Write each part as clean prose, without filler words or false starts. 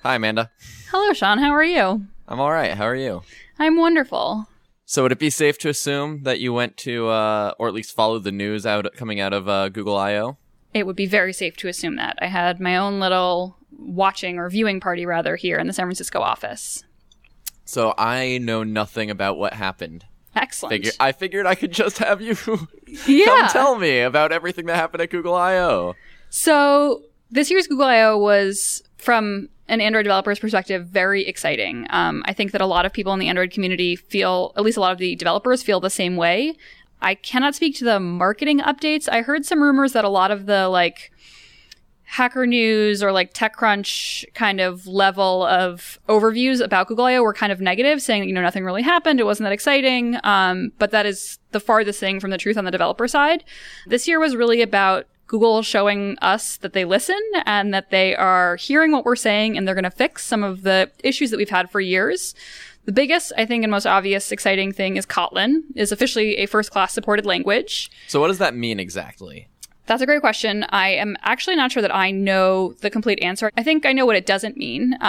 Hi, Amanda. Hello, Sean. How are you? I'm all right. How are you? I'm wonderful. So would it be safe to assume that you went to, or at least followed the news coming out of Google I.O.? It would be very safe to assume that. I had my own little watching or viewing party, rather, here in the San Francisco office. So I know nothing about what happened. Excellent. I figured I could just have you come Yeah. tell me about everything that happened at Google I.O. So this year's Google I.O. was, from an Android developer's perspective, very exciting. I think that a lot of people in the Android community feel, at least a lot of the developers feel the same way. I cannot speak to the marketing updates. I heard some rumors that a lot of the Hacker News or TechCrunch kind of level of overviews about Google I.O. were kind of negative, saying that, nothing really happened. It wasn't that exciting. But that is the farthest thing from the truth on the developer side. This year was really about Google showing us that they listen and that they are hearing what we're saying and they're going to fix some of the issues that we've had for years. The biggest, I think, and most obvious exciting thing is Kotlin is officially a first-class supported language. So what does that mean exactly? That's a great question. I am actually not sure that I know the complete answer. I think I know what it doesn't mean.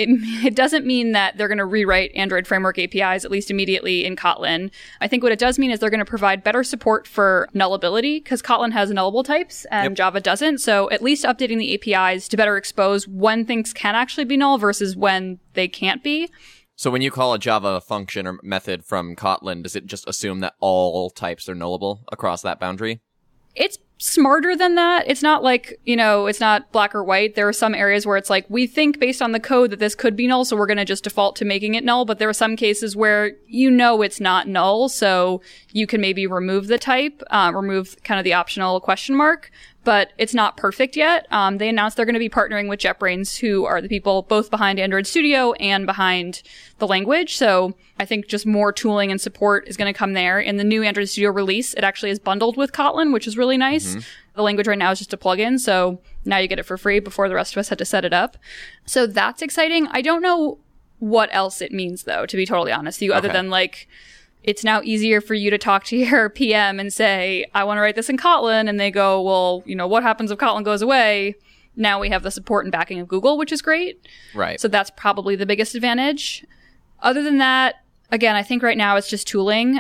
It doesn't mean that they're going to rewrite Android framework APIs, at least immediately in Kotlin. I think what it does mean is they're going to provide better support for nullability, because Kotlin has nullable types and Java doesn't. So at least updating the APIs to better expose when things can actually be null versus when they can't be. So when you call a Java function or method from Kotlin, does it just assume that all types are nullable across that boundary? It's smarter than that. It's not it's not black or white. There are some areas where it's we think based on the code that this could be null, so we're going to just default to making it null. But there are some cases where it's not null, so you can maybe remove the type, remove kind of the optional question mark. But it's not perfect yet. They announced they're going to be partnering with JetBrains, who are the people both behind Android Studio and behind the language. So I think just more tooling and support is going to come there. In the new Android Studio release, it actually is bundled with Kotlin, which is really nice. Mm-hmm. The language right now is just a plugin, so now you get it for free before the rest of us had to set it up. So that's exciting. I don't know what else it means, though, to be totally honest with you, other than it's now easier for you to talk to your PM and say, I want to write this in Kotlin. And they go, well, what happens if Kotlin goes away? Now we have the support and backing of Google, which is great. Right. So that's probably the biggest advantage. Other than that, again, I think right now it's just tooling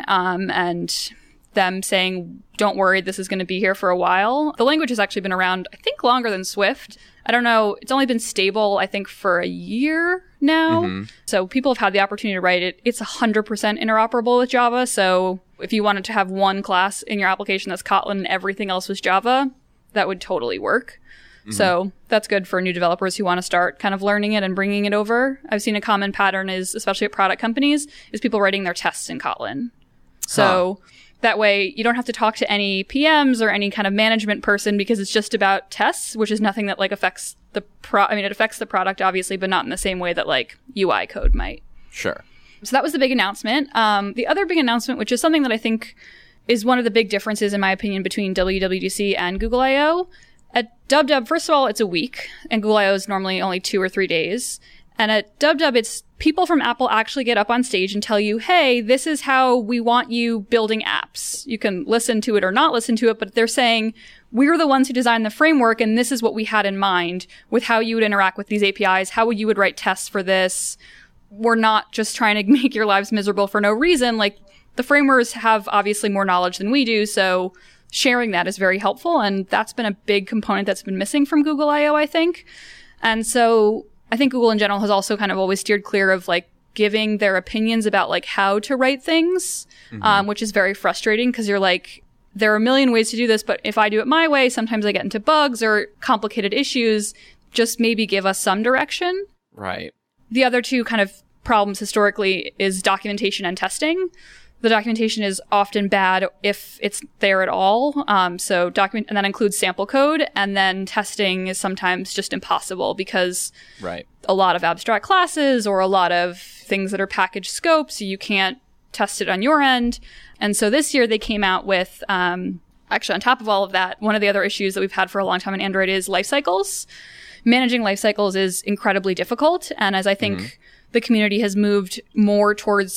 and them saying, don't worry, this is going to be here for a while. The language has actually been around, I think, longer than Swift. I don't know. It's only been stable, I think, for a year now. Mm-hmm. So people have had the opportunity to write it. It's 100% interoperable with Java. So if you wanted to have one class in your application that's Kotlin and everything else was Java, that would totally work. Mm-hmm. So that's good for new developers who want to start kind of learning it and bringing it over. I've seen a common pattern is, especially at product companies, is people writing their tests in Kotlin. So that way you don't have to talk to any PMs or any kind of management person because it's just about tests, which is nothing that affects the it affects the product obviously, but not in the same way that UI code might. Sure. So that was the big announcement. The other big announcement, which is something that I think is one of the big differences in my opinion between WWDC and Google I.O. At DubDub, first of all, it's a week and Google I.O. is normally only 2 or 3 days. And at DubDub, it's people from Apple actually get up on stage and tell you, hey, this is how we want you building apps. You can listen to it or not listen to it, but they're saying, we're the ones who designed the framework, and this is what we had in mind with how you would interact with these APIs, how you would write tests for this. We're not just trying to make your lives miserable for no reason. The framers have obviously more knowledge than we do, so sharing that is very helpful, and that's been a big component that's been missing from Google I.O., I think. And so I think Google in general has also kind of always steered clear of giving their opinions about how to write things, which is very frustrating because you're there are a million ways to do this, but if I do it my way, sometimes I get into bugs or complicated issues. Just maybe give us some direction. Right. The other two kind of problems historically is documentation and testing. The documentation is often bad if it's there at all. So document, and that includes sample code. And then testing is sometimes just impossible because a lot of abstract classes or a lot of things that are package scope, so you can't test it on your end. And so this year they came out with, actually on top of all of that, one of the other issues that we've had for a long time in Android is life cycles. Managing life cycles is incredibly difficult. And as I think the community has moved more towards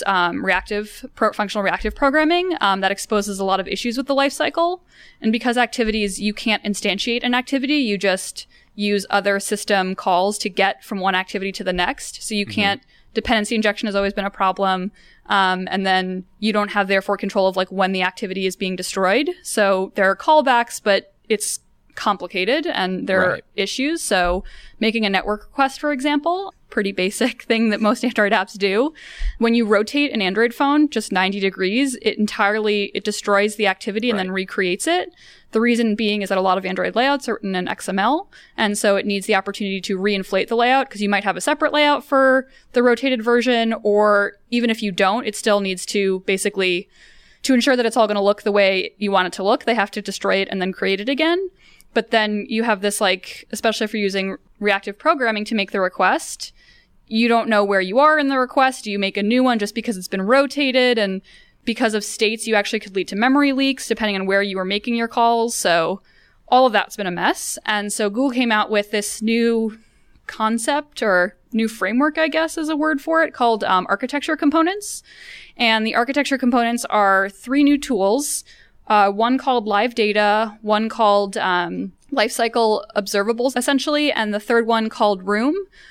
functional reactive programming that exposes a lot of issues with the lifecycle. And because activities, you can't instantiate an activity, you just use other system calls to get from one activity to the next. So you can't, dependency injection has always been a problem. And then you don't have, therefore, control of like when the activity is being destroyed. So there are callbacks, but it's complicated and there are issues. So making a network request, for example, pretty basic thing that most Android apps do. When you rotate an Android phone just 90 degrees, it destroys the activity and then recreates it. The reason being is that a lot of Android layouts are in an XML. And so it needs the opportunity to reinflate the layout because you might have a separate layout for the rotated version, or even if you don't, it still needs to basically, to ensure that it's all going to look the way you want it to look, they have to destroy it and then create it again. But then you have this, like, especially if you're using reactive programming to make the request, you don't know where you are in the request. Do you make a new one just because it's been rotated? And because of states, you actually could lead to memory leaks depending on where you were making your calls. So all of that's been a mess. And so Google came out with this new concept, or new framework, I guess is a word for it, called architecture components. And the architecture components are 3 new tools. One called Live Data, one called Lifecycle Observables, essentially, and the third one called Room.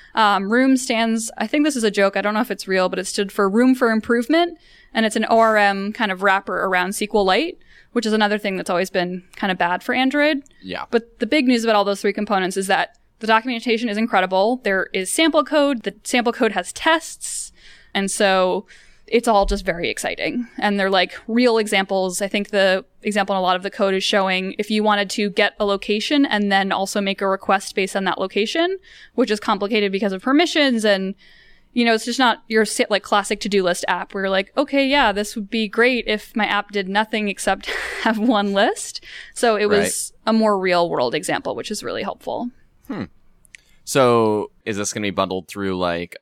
Room stands, I think this is a joke, I don't know if it's real, but it stood for Room for Improvement, and it's an ORM kind of wrapper around SQLite, which is another thing that's always been kind of bad for Android. Yeah. But the big news about all those 3 components is that the documentation is incredible. There is sample code. The sample code has tests. And so it's all just very exciting. And they're like real examples. I think the example in a lot of the code is showing if you wanted to get a location and then also make a request based on that location, which is complicated because of permissions. And, you know, it's just not your like classic to-do list app where you're like, okay, yeah, this would be great if my app did nothing except have one list. So it was a more real world example, which is really helpful. So is this going to be bundled through like,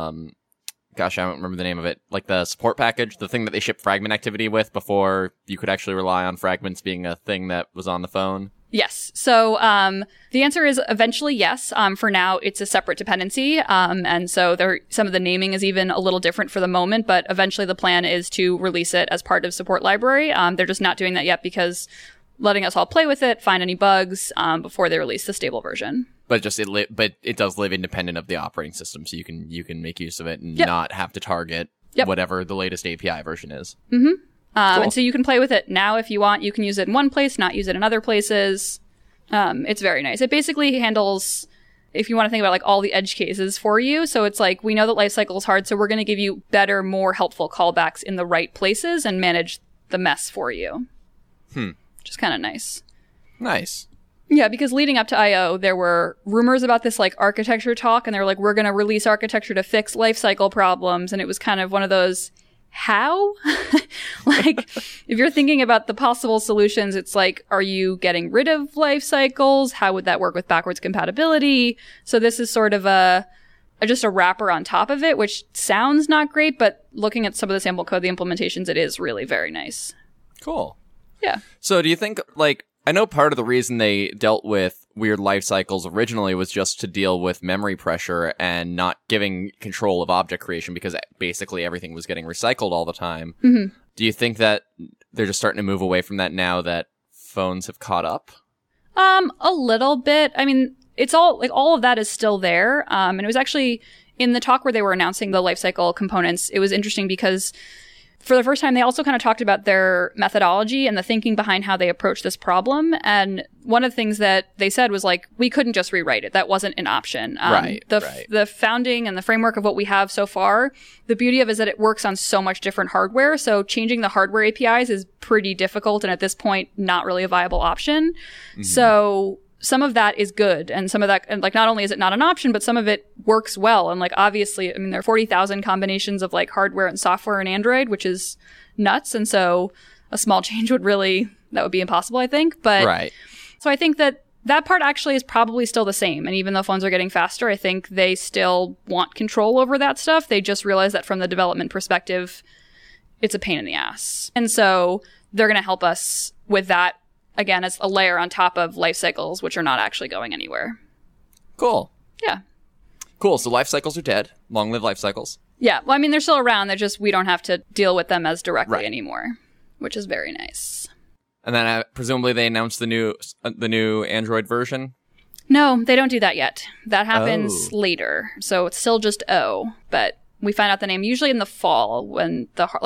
gosh, I don't remember the name of it, like the support package, the thing that they shipped fragment activity with before you could actually rely on fragments being a thing that was on the phone? Yes. So the answer is eventually yes. For now, it's a separate dependency. And so some of the naming is even a little different for the moment, but eventually the plan is to release it as part of support library. They're just not doing that yet because letting us all play with it, find any bugs before they release the stable version. But it does live independent of the operating system, so you can make use of it and not have to target whatever the latest API version is. Mm-hmm. Cool. And so you can play with it now if you want. You can use it in one place, not use it in other places. It's very nice. It basically handles, if you want to think about like all the edge cases for you. So it's like, we know that lifecycle is hard, so we're going to give you better, more helpful callbacks in the right places and manage the mess for you. Which is kind of nice. Nice. Yeah, because leading up to I.O., there were rumors about this like architecture talk, and they were like, we're going to release architecture to fix lifecycle problems. And it was kind of one of those, how? Like, if you're thinking about the possible solutions, it's like, are you getting rid of life cycles? How would that work with backwards compatibility? So this is sort of just a wrapper on top of it, which sounds not great, but looking at some of the sample code, the implementations, it is really very nice. Cool. Yeah. So do you think, like, I know part of the reason they dealt with weird life cycles originally was just to deal with memory pressure and not giving control of object creation because basically everything was getting recycled all the time. Mm-hmm. Do you think that they're just starting to move away from that now that phones have caught up? A little bit. I mean, it's all of that is still there. And it was actually in the talk where they were announcing the lifecycle components. It was interesting because for the first time, they also kind of talked about their methodology and the thinking behind how they approach this problem. And one of the things that they said was like, we couldn't just rewrite it. That wasn't an option. The founding and the framework of what we have so far, the beauty of it is that it works on so much different hardware. So changing the hardware APIs is pretty difficult. And at this point, not really a viable option. Mm-hmm. So some of that is good. And some of that, and like, not only is it not an option, but some of it works well. And like, obviously, I mean, there are 40,000 combinations of like hardware and software in Android, which is nuts. And so a small change that would be impossible, I think. But so I think that part actually is probably still the same. And even though phones are getting faster, I think they still want control over that stuff. They just realize that from the development perspective, it's a pain in the ass. And so they're going to help us with that. Again, it's a layer on top of life cycles, which are not actually going anywhere. Cool. Yeah. Cool. So life cycles are dead. Long live life cycles. Yeah. Well, I mean, they're still around. They're just, we don't have to deal with them as directly Right. anymore, which is very nice. And then presumably they announced the new Android version. No, they don't do that yet. That happens later. So it's still just O, but we find out the name usually in the fall when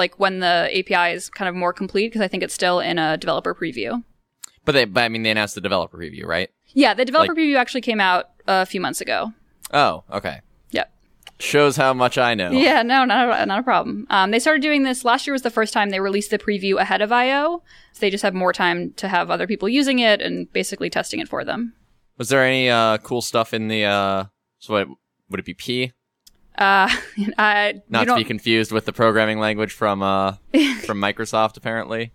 the API is kind of more complete, because I think it's still in a developer preview. But they announced the developer preview, right? Yeah, the developer preview actually came out a few months ago. Oh, okay. Yep. Shows how much I know. Yeah, no, not a problem. They started doing this, last year was the first time they released the preview ahead of I.O., so they just have more time to have other people using it and basically testing it for them. Was there any cool stuff in the, would it be P? Not to be confused with the programming language from Microsoft, apparently.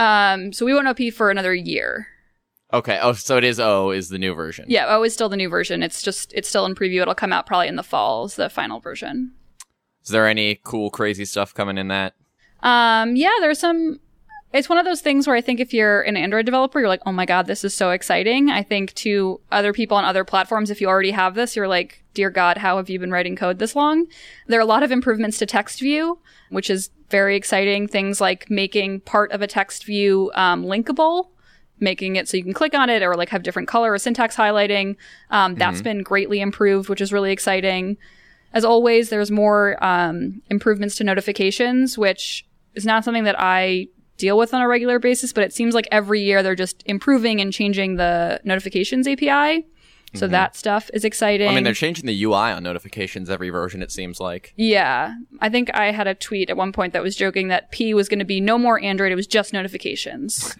So we won't know P for another year. Okay. Oh, so it is O is the new version. Yeah, O is still the new version. It's still in preview. It'll come out probably in the fall is the final version. Is there any cool, crazy stuff coming in that? Yeah, there's some. It's one of those things where I think if you're an Android developer, you're like, oh my God, this is so exciting. I think to other people on other platforms, if you already have this, you're like, dear God, how have you been writing code this long? There are a lot of improvements to text view, which is very exciting. Things like making part of a text view linkable, making it so you can click on it or like have different color or syntax highlighting. That's been greatly improved, which is really exciting. As always, there's more improvements to notifications, which is not something that I deal with on a regular basis, but it seems like every year they're just improving and changing the notifications API. So that stuff is exciting. I mean, they're changing the UI on notifications every version, it seems like. Yeah. I think I had a tweet at one point that was joking that P was going to be no more Android, it was just notifications.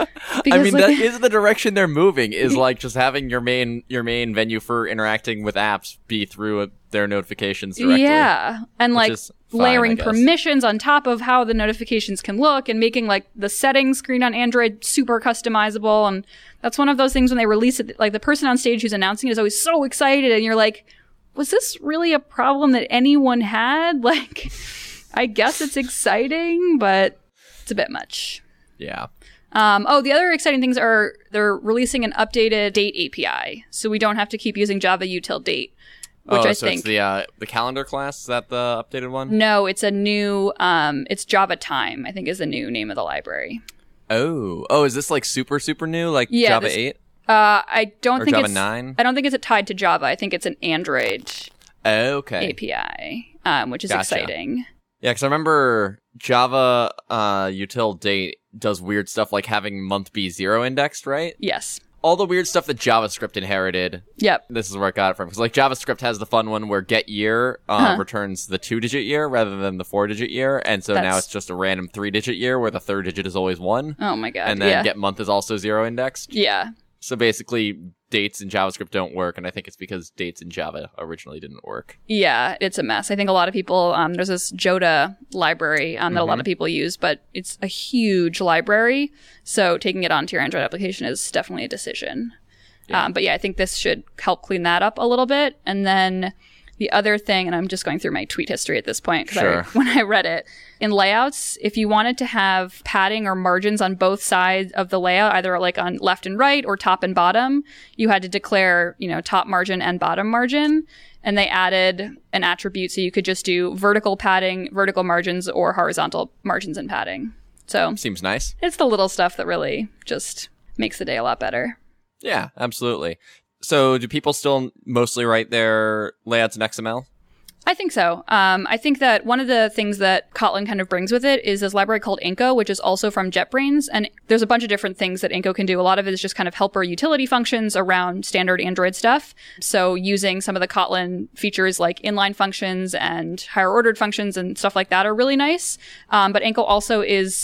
I mean, that is the direction they're moving, is like just having your main venue for interacting with apps be through their notifications directly. Yeah. And like layering fine, permissions on top of how the notifications can look and making like the settings screen on Android super customizable. And that's one of those things when they release it, like the person on stage who's announcing it is always so excited and you're like, was this really a problem that anyone had? Like, I guess it's exciting, but it's a bit much. Yeah. The other exciting things are they're releasing an updated date API. So we don't have to keep using Java util date. Which I think it's the calendar class. Is that the updated one? No, it's a new. It's Java Time, I think, is the new name of the library. Oh, is this like super new, like Java 8? I don't think Java it's 9. I don't think it's tied to Java. I think it's an Android API, which is exciting. Yeah, because I remember Java util date does weird stuff like having month be 0 indexed, right? Yes. All the weird stuff that JavaScript inherited. Yep. This is where I got it from. Because like JavaScript has the fun one where get year returns the 2-digit year rather than the 4-digit year. And so now it's just a random 3-digit year where the third digit is always 1. Oh my God. And then get month is also 0 indexed. Yeah. So basically dates in JavaScript don't work. And I think it's because dates in Java originally didn't work. Yeah, it's a mess. I think a lot of people, there's this Joda library that a lot of people use, but it's a huge library. So taking it onto your Android application is definitely a decision. Yeah. But yeah, I think this should help clean that up a little bit. And then the other thing, and I'm just going through my tweet history at this point, because when I read it, in layouts, if you wanted to have padding or margins on both sides of the layout, either like on left and right or top and bottom, you had to declare, top margin and bottom margin. And they added an attribute so you could just do vertical padding, vertical margins, or horizontal margins and padding. So seems nice. It's the little stuff that really just makes the day a lot better. Yeah, absolutely. So do people still mostly write their layouts in XML? I think so. I think that one of the things that Kotlin kind of brings with it is this library called Inko, which is also from JetBrains. And there's a bunch of different things that Inko can do. A lot of it is just kind of helper utility functions around standard Android stuff. So using some of the Kotlin features like inline functions and higher ordered functions and stuff like that are really nice. But Inko also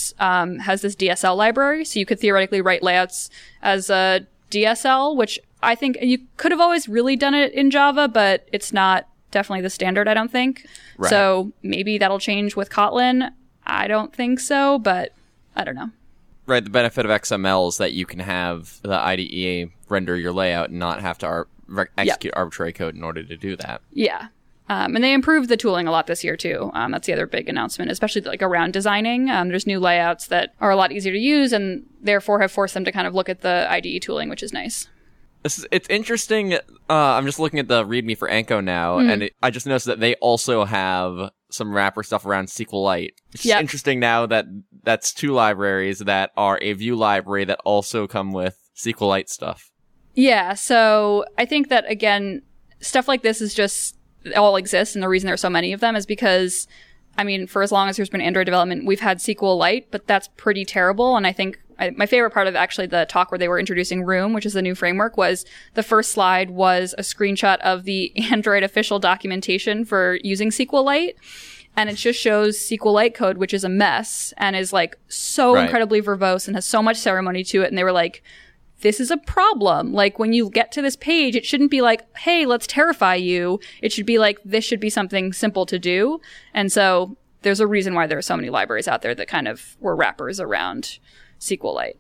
has this DSL library. So you could theoretically write layouts as a DSL, which I think you could have always really done it in Java, but it's not definitely the standard, I don't think. Right. So maybe that'll change with Kotlin. I don't think so, but I don't know. Right. The benefit of XML is that you can have the IDE render your layout and not have to execute arbitrary code in order to do that. Yeah. And they improved the tooling a lot this year, too. That's the other big announcement, especially like around designing. There's new layouts that are a lot easier to use and therefore have forced them to kind of look at the IDE tooling, which is nice. It's interesting. I'm just looking at the README for Anko now, and I just noticed that they also have some wrapper stuff around SQLite. It's interesting now that that's two libraries that are a Vue library that also come with SQLite stuff. Yeah, so I think that, again, stuff like this is just all exists, and the reason there are so many of them is because, I mean, for as long as there's been Android development, we've had SQLite, but that's pretty terrible, and I think my favorite part of actually the talk where they were introducing Room, which is the new framework, was the first slide was a screenshot of the Android official documentation for using SQLite. And it just shows SQLite code, which is a mess and is like so incredibly verbose and has so much ceremony to it. And they were like, this is a problem. Like when you get to this page, it shouldn't be like, hey, let's terrify you. It should be like, this should be something simple to do. And so there's a reason why there are so many libraries out there that kind of were wrappers around SQLite.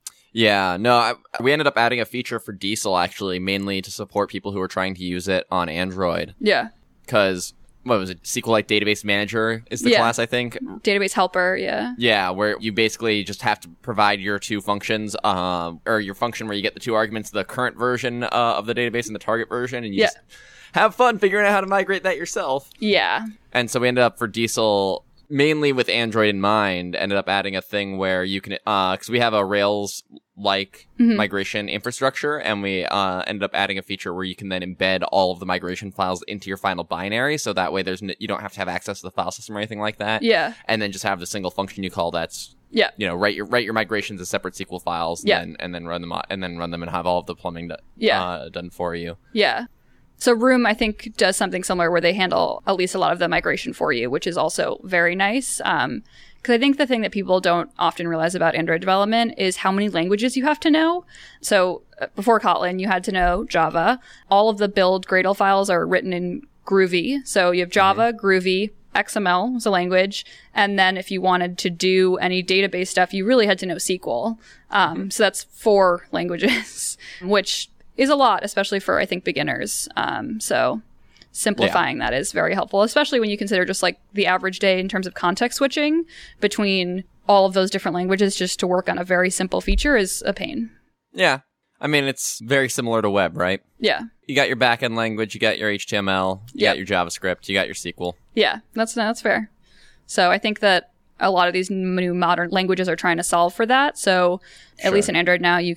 Yeah, no, we ended up adding a feature for Diesel, actually, mainly to support people who were trying to use it on Android. Yeah. Because, what was it, SQLite Database Manager is the class, I think? Database Helper, yeah. Yeah, where you basically just have to provide your two functions, or your function where you get the two arguments, the current version of the database and the target version, and you just have fun figuring out how to migrate that yourself. Yeah. And so we ended up, for Diesel, mainly with Android in mind, ended up adding a thing where you can, because we have a Rails-like migration infrastructure, and we ended up adding a feature where you can then embed all of the migration files into your final binary, so that way you don't have to have access to the file system or anything like that. Yeah. And then just have the single function you call that's, you know, write your migrations as separate SQL files, and then run them and have all of the plumbing done for you. Yeah. So Room, I think, does something similar where they handle at least a lot of the migration for you, which is also very nice. Because I think the thing that people don't often realize about Android development is how many languages you have to know. So before Kotlin, you had to know Java. All of the build Gradle files are written in Groovy. So you have Java, Groovy, XML is a language. And then if you wanted to do any database stuff, you really had to know SQL. So that's 4 languages, which is a lot, especially for, I think, beginners. So simplifying that is very helpful, especially when you consider just like the average day in terms of context switching between all of those different languages just to work on a very simple feature is a pain. Yeah. I mean, it's very similar to web, right? Yeah. You got your backend language, you got your HTML, you got your JavaScript, you got your SQL. Yeah, that's fair. So I think that a lot of these new modern languages are trying to solve for that. So at least in Android now,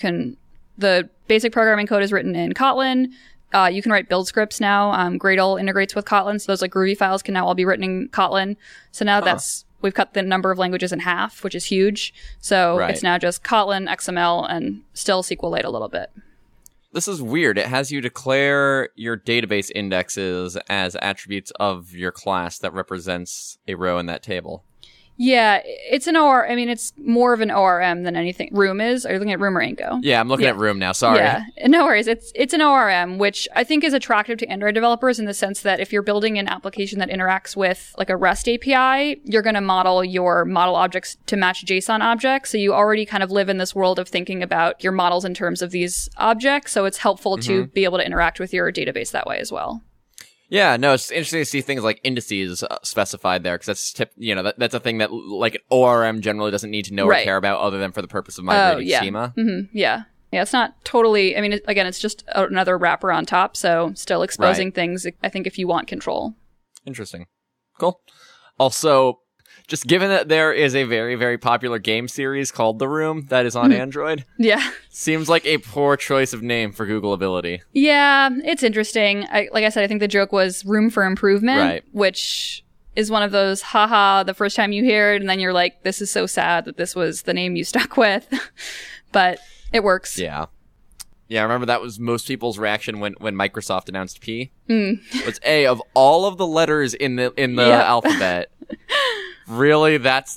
the basic programming code is written in Kotlin. You can write build scripts now. Gradle integrates with Kotlin, so those like Groovy files can now all be written in Kotlin. So now we've cut the number of languages in half, which is huge. So it's now just Kotlin, XML, and still SQLite a little bit. This is weird. It has you declare your database indexes as attributes of your class that represents a row in that table. Yeah, it's it's more of an ORM than anything. Room is? Are you looking at Room or Anko? Yeah, I'm looking at Room now. Sorry. Yeah, no worries. It's an ORM, which I think is attractive to Android developers in the sense that if you're building an application that interacts with like a REST API, you're going to model your model objects to match JSON objects. So you already kind of live in this world of thinking about your models in terms of these objects. So it's helpful to be able to interact with your database that way as well. Yeah, no, it's interesting to see things like indices specified there, because that's that's a thing that like an ORM generally doesn't need to know or care about other than for the purpose of migrating schema. Yeah, it's not totally. I mean, again, it's just another wrapper on top, so still exposing things. I think if you want control. Interesting, cool. Also, just given that there is a very, very popular game series called The Room that is on Android, seems like a poor choice of name for Googleability. Yeah, it's interesting. Like I said, I think the joke was room for improvement, which is one of those, haha, the first time you hear it, and then you're like, this is so sad that this was the name you stuck with. But it works. Yeah. Yeah, I remember that was most people's reaction when Microsoft announced P. Was A, of all of the letters in the alphabet. Really, that's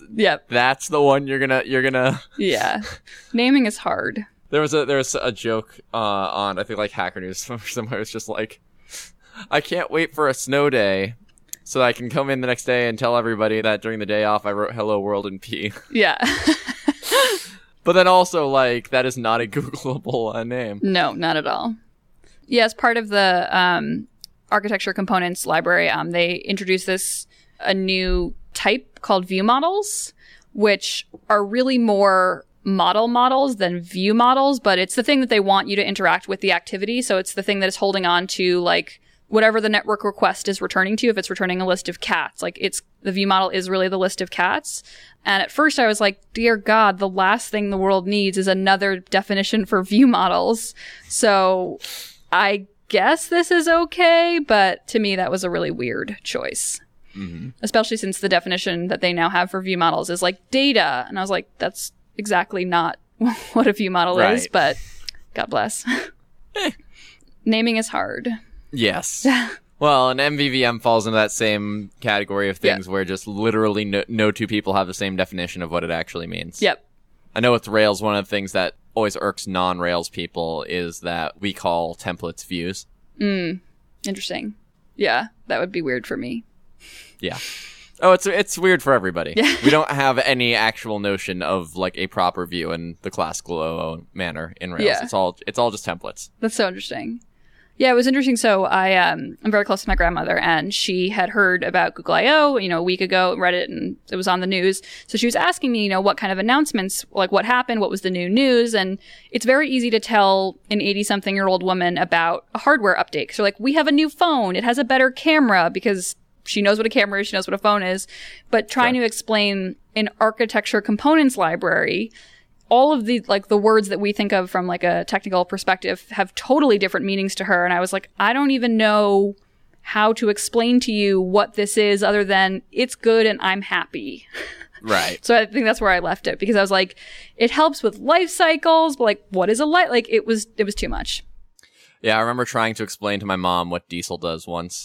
the one you're gonna. Yeah, naming is hard. There was a joke on I think like Hacker News somewhere. It's just like, I can't wait for a snow day so that I can come in the next day and tell everybody that during the day off I wrote "Hello World" in P. Yeah. But then also like that is not a Googleable name. No, not at all. Yeah, as part of the architecture components library, they introduced a new type called view models, which are really more model models than view models, but it's the thing that they want you to interact with the activity. So it's the thing that is holding on to like whatever the network request is returning to. If it's returning a list of cats, like the view model is really the list of cats. And at first I was like, dear God, the last thing the world needs is another definition for view models. So I guess this is okay, but to me that was a really weird choice. Mm-hmm. Especially since the definition that they now have for view models is like data. And I was like, that's exactly not what a view model is, but God bless. Naming is hard. Yes. Well, an MVVM falls into that same category of things where just literally no two people have the same definition of what it actually means. Yep. I know with Rails, one of the things that always irks non-Rails people is that we call templates views. Interesting. Yeah, that would be weird for me. Yeah. Oh, it's weird for everybody. Yeah. We don't have any actual notion of like a proper view in the classical manner in Rails. Yeah. It's all just templates. That's so interesting. Yeah, it was interesting. So I'm very close to my grandmother, and she had heard about Google I/O, a week ago, read it, and it was on the news. So she was asking me, what kind of announcements, like what happened, what was the new news, and it's very easy to tell an 80-something-year-old woman about a hardware update. So like, we have a new phone, it has a better camera, because she knows what a camera is, she knows what a phone is, but trying to explain an architecture components library, all of the words that we think of from like a technical perspective have totally different meanings to her. And I was like, I don't even know how to explain to you what this is other than it's good and I'm happy. Right. So I think that's where I left it, because I was like, it helps with life cycles, but like, what is a light? Like it was too much. Yeah. I remember trying to explain to my mom what diesel does once.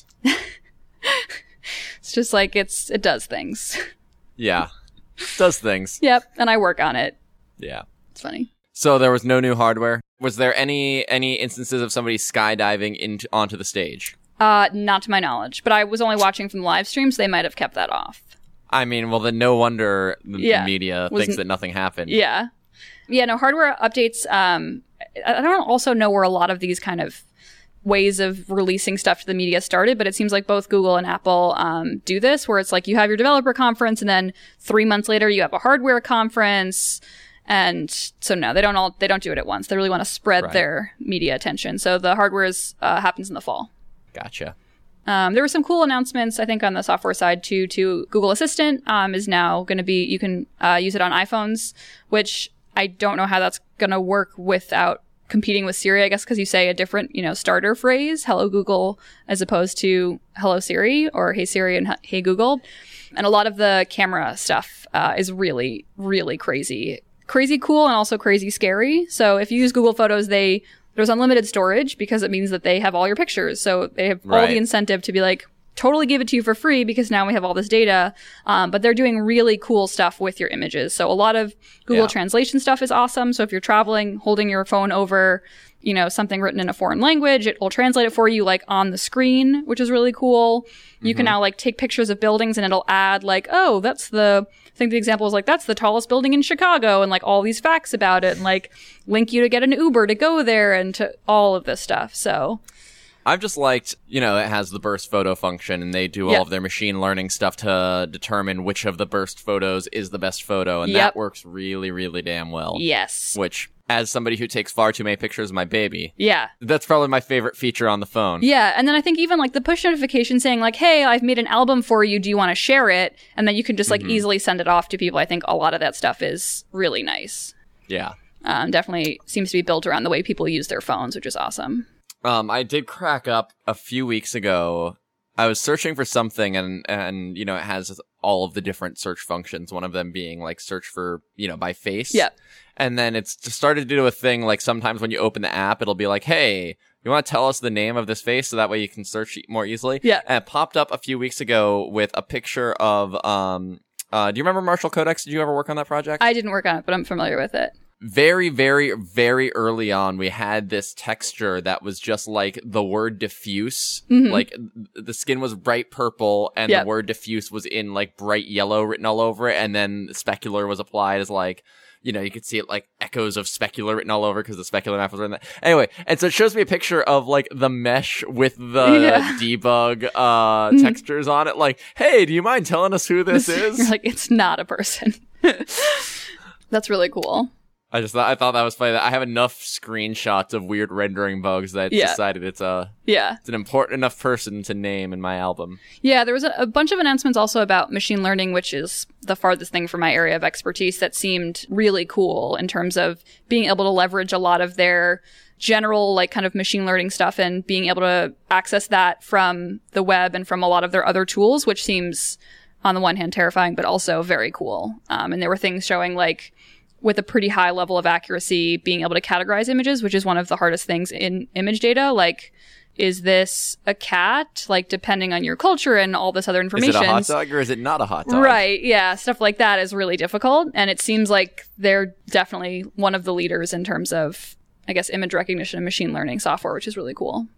It's just like, it does things. Yeah. It does things. Yep. And I work on it. Yeah. It's funny. So there was no new hardware. Was there any instances of somebody skydiving onto the stage? Not to my knowledge, but I was only watching from the live stream, so they might have kept that off. I mean, well, then no wonder the media thinks that nothing happened. Yeah. Yeah, no, hardware updates, I don't also know where a lot of these kind of ways of releasing stuff to the media started, but it seems like both Google and Apple do this, where it's like you have your developer conference and then 3 months later you have a hardware conference. And so no, they don't do it at once. They really want to spread their media attention. So the hardware happens in the fall. Gotcha. There were some cool announcements, I think, on the software side too. Google Assistant is now going to be, you can use it on iPhones, which I don't know how that's going to work without competing with Siri, I guess, because you say a different, starter phrase, hello Google, as opposed to hello Siri or hey Siri and hey Google. And a lot of the camera stuff is really, really crazy cool and also crazy scary. So if you use Google Photos, there's unlimited storage because it means that they have all your pictures. So they have all the incentive to be like, totally give it to you for free because now we have all this data. But they're doing really cool stuff with your images. So a lot of Google Translation stuff is awesome. So if you're traveling, holding your phone over, something written in a foreign language, it will translate it for you like on the screen, which is really cool. You can now like take pictures of buildings and it'll add like, oh, I think the example was like, that's the tallest building in Chicago, and like all these facts about it, and like link you to get an Uber to go there and to all of this stuff. So I've just liked, it has the burst photo function, and they do all of their machine learning stuff to determine which of the burst photos is the best photo, and that works really, really damn well. Yes. Which, as somebody who takes far too many pictures of my baby, yeah, that's probably my favorite feature on the phone. Yeah, and then I think even like the push notification saying like, hey, I've made an album for you, do you want to share it? And then you can just like easily send it off to people. I think a lot of that stuff is really nice. Yeah. Definitely seems to be built around the way people use their phones, which is awesome. I did crack up a few weeks ago. I was searching for something and it has all of the different search functions, one of them being like search for, by face. Yeah. And then it's started to do a thing like sometimes when you open the app, it'll be like, hey, you want to tell us the name of this face so that way you can search more easily? Yeah. And it popped up a few weeks ago with a picture of, do you remember Marshall Codex? Did you ever work on that project? I didn't work on it, but I'm familiar with it. Very, very, very early on, we had this texture that was just like the word diffuse. Like the skin was bright purple and the word diffuse was in like bright yellow written all over it. And then specular was applied as like, you could see it like echoes of specular written all over because the specular map was written that. Anyway, and so it shows me a picture of like the mesh with the debug textures on it. Like, hey, do you mind telling us who this is? You're like, it's not a person. That's really cool. I thought that was funny. I have enough screenshots of weird rendering bugs that it's decided it's an important enough person to name in my album. Yeah, there was a bunch of announcements also about machine learning, which is the farthest thing from my area of expertise, that seemed really cool in terms of being able to leverage a lot of their general like kind of machine learning stuff and being able to access that from the web and from a lot of their other tools, which seems on the one hand terrifying, but also very cool. And there were things showing like with a pretty high level of accuracy, being able to categorize images, which is one of the hardest things in image data. Like, is this a cat? Like, depending on your culture and all this other information. Is it a hot dog or is it not a hot dog? Right. Yeah. Stuff like that is really difficult. And it seems like they're definitely one of the leaders in terms of, I guess, image recognition and machine learning software, which is really cool.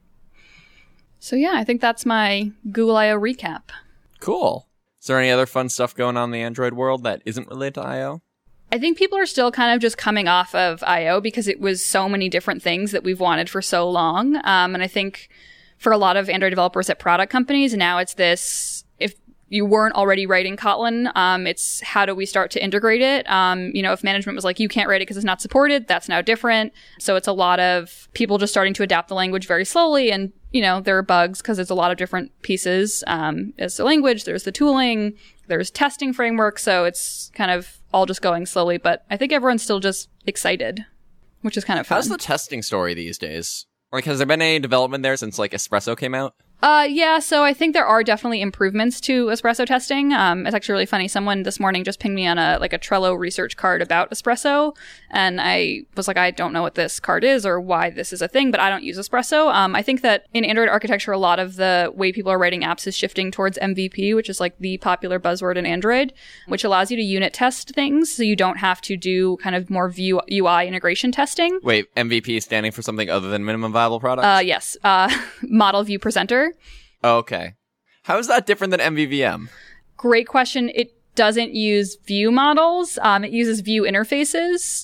So yeah, I think that's my Google I/O recap. Cool. Is there any other fun stuff going on in the Android world that isn't related to I/O? I think people are still kind of just coming off of I/O because it was so many different things that we've wanted for so long. And I think for a lot of Android developers at product companies, now it's this, if you weren't already writing Kotlin, it's how do we start to integrate it? If management was like, you can't write it because it's not supported, that's now different. So it's a lot of people just starting to adapt the language very slowly. And, there are bugs because there's a lot of different pieces. There's the language, there's the tooling, there's testing framework. So it's kind of all just going slowly, but I think everyone's still just excited, which is kind of fun. How's the testing story these days? Like, has there been any development there since, like, Espresso came out? Yeah, so I think there are definitely improvements to Espresso testing. It's actually really funny. Someone this morning just pinged me on a Trello research card about Espresso, and I was like, I don't know what this card is or why this is a thing, but I don't use Espresso. I think that in Android architecture, a lot of the way people are writing apps is shifting towards MVP, which is like the popular buzzword in Android, which allows you to unit test things, so you don't have to do kind of more view UI integration testing. Wait, MVP standing for something other than minimum viable product? Yes. Model view presenter. Oh, okay. How is that different than MVVM? Great question. It doesn't use view models. It uses view interfaces.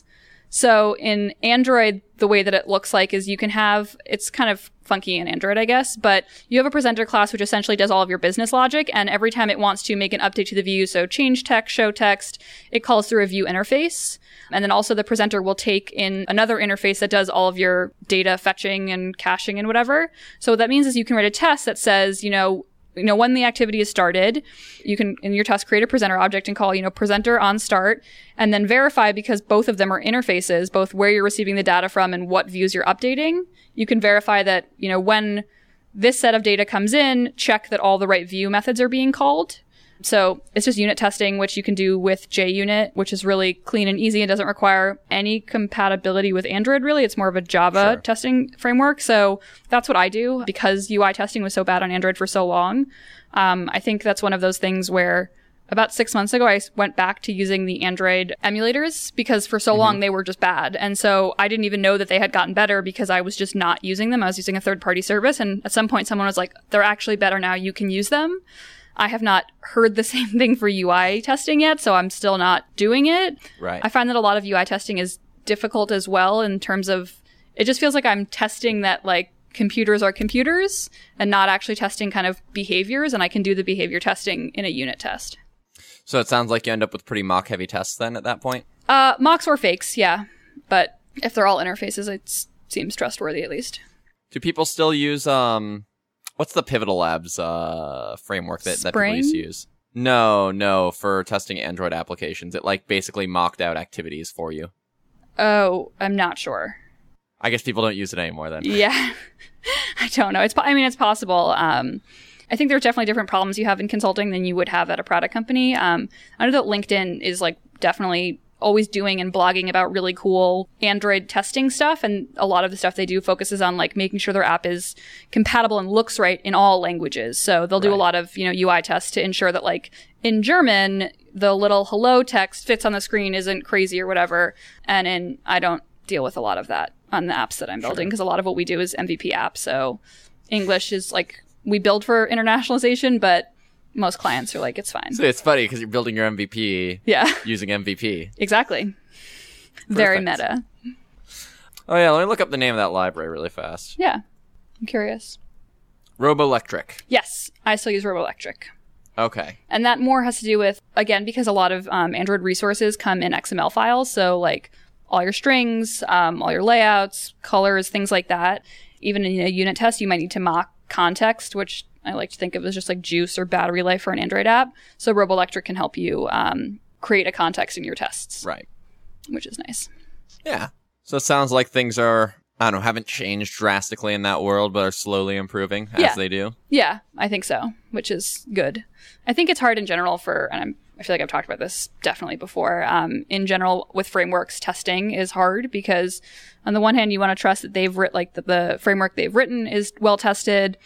So in Android, the way that it looks like is you can have, it's kind of funky in Android, I guess, but you have a presenter class which essentially does all of your business logic, and every time it wants to make an update to the view, so change text, show text, it calls through a view interface. And then also the presenter will take in another interface that does all of your data fetching and caching and whatever. So what that means is you can write a test that says, when the activity is started, you can, in your test, create a presenter object and call, presenter on start, and then verify, because both of them are interfaces, both where you're receiving the data from and what views you're updating. You can verify that, when this set of data comes in, check that all the right view methods are being called. So it's just unit testing, which you can do with JUnit, which is really clean and easy and doesn't require any compatibility with Android, really. It's more of a Java testing framework. So that's what I do because UI testing was so bad on Android for so long. I think that's one of those things where about 6 months ago, I went back to using the Android emulators because for so long they were just bad. And so I didn't even know that they had gotten better because I was just not using them. I was using a third-party service. And at some point, someone was like, they're actually better now. You can use them. I have not heard the same thing for UI testing yet, so I'm still not doing it. Right. I find that a lot of UI testing is difficult as well in terms of, it just feels like I'm testing that like computers are computers and not actually testing kind of behaviors, and I can do the behavior testing in a unit test. So it sounds like you end up with pretty mock-heavy tests then at that point? Mocks or fakes, yeah. But if they're all interfaces, it seems trustworthy at least. Do people still use, what's the Pivotal Labs framework that people used to use? No, for testing Android applications. It like basically mocked out activities for you. Oh, I'm not sure. I guess people don't use it anymore then. Yeah. I don't know. It's possible. I think there's definitely different problems you have in consulting than you would have at a product company. I know that LinkedIn is like definitely always doing and blogging about really cool Android testing stuff. And a lot of the stuff they do focuses on like making sure their app is compatible and looks right in all languages. So they'll do a lot of, UI tests to ensure that like in German, the little hello text fits on the screen isn't crazy or whatever. And I don't deal with a lot of that on the apps that I'm building because a lot of what we do is MVP apps. So English is like, we build for internationalization, but most clients are like, it's fine. So it's funny because you're building your MVP using MVP. Exactly. Perfect. Very meta. Oh, yeah. Let me look up the name of that library really fast. Yeah. I'm curious. Roboelectric. Yes. I still use Roboelectric. Okay. And that more has to do with, again, because a lot of Android resources come in XML files. So, like, all your strings, all your layouts, colors, things like that. Even in a unit test, you might need to mock context, which I like to think of as just like juice or battery life for an Android app. So Roboelectric can help you create a context in your tests. Right. Which is nice. Yeah. So it sounds like things are, I don't know, haven't changed drastically in that world, but are slowly improving as they do. Yeah, I think so, which is good. I think it's hard in general and I feel like I've talked about this definitely before. In general, with frameworks, testing is hard because on the one hand, you want to trust that they've written, like the framework they've written is well tested.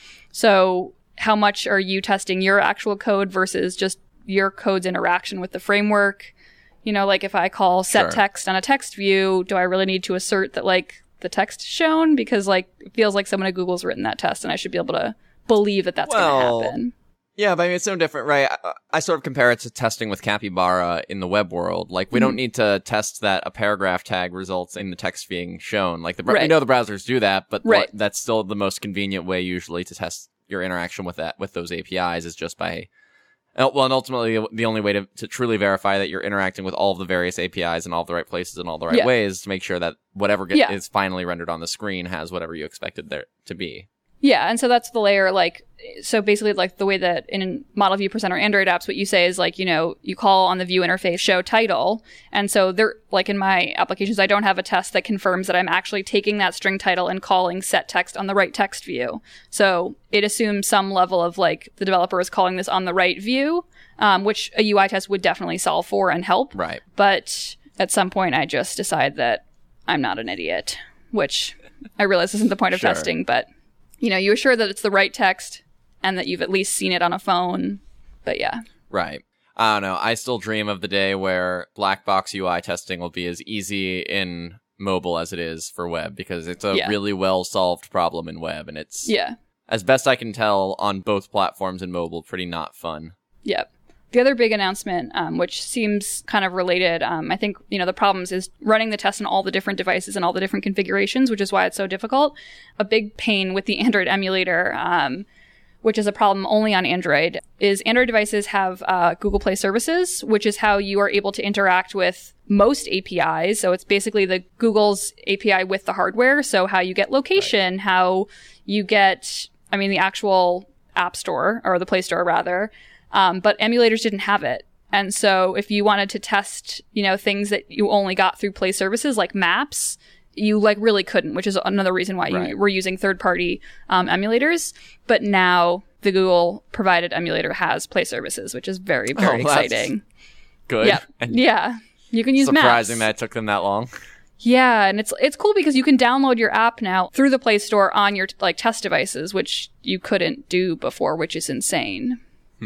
So how much are you testing your actual code versus just your code's interaction with the framework? You know, like if I call set text on a text view, do I really need to assert that like the text is shown? Because like it feels like someone at Google's written that test and I should be able to believe that that's going to happen. Yeah, but I mean, it's no different, right? I sort of compare it to testing with Capybara in the web world. Like, we don't need to test that a paragraph tag results in the text being shown. Like, we know the browsers do that, but that's still the most convenient way usually to test your interaction with those APIs is just by... Well, and ultimately, the only way to truly verify that you're interacting with all of the various APIs in all the right places and all the right ways is to make sure that whatever is finally rendered on the screen has whatever you expected there to be. Yeah, and so that's the layer, like, so basically, like, the way that in Model View Presenter Android apps, what you say is, like, you know, you call on the view interface, show title, and so there, like, in my applications, I don't have a test that confirms that I'm actually taking that string title and calling set text on the right text view. So it assumes some level of, like, the developer is calling this on the right view, which a UI test would definitely solve for and help. Right. But at some point, I just decide that I'm not an idiot, which I realize isn't the point of testing, but... You know, you assure that it's the right text and that you've at least seen it on a phone. But yeah. Right. I don't know. I still dream of the day where black box UI testing will be as easy in mobile as it is for web because it's a really well solved problem in web. And it's, as best I can tell, on both platforms and mobile, pretty not fun. Yep. The other big announcement, which seems kind of related, I think, you know, the problems is running the test on all the different devices and all the different configurations, which is why it's so difficult. A big pain with the Android emulator, which is a problem only on Android, is Android devices have Google Play services, which is how you are able to interact with most APIs. So it's basically the Google's API with the hardware. So how you get location, how you get, the actual App Store, or the Play Store rather. But emulators didn't have it. And so if you wanted to test, you know, things that you only got through Play services like maps, you like really couldn't, which is another reason why you were using third-party emulators. But now the Google provided emulator has Play services, which is very, very exciting. Good. Yeah. Yeah. You can use maps. Surprising that it took them that long. Yeah, and it's cool because you can download your app now through the Play Store on your like test devices, which you couldn't do before, which is insane.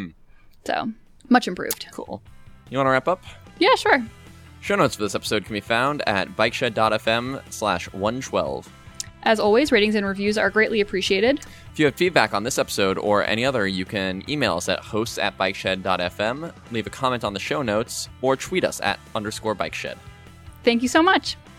So, much improved. Cool. You want to wrap up? Yeah, sure. Show notes for this episode can be found at bikeshed.fm/112. As always, ratings and reviews are greatly appreciated. If you have feedback on this episode or any other, you can email us at hosts@bikeshed.fm, leave a comment on the show notes, or tweet us at _bikeshed. Thank you so much.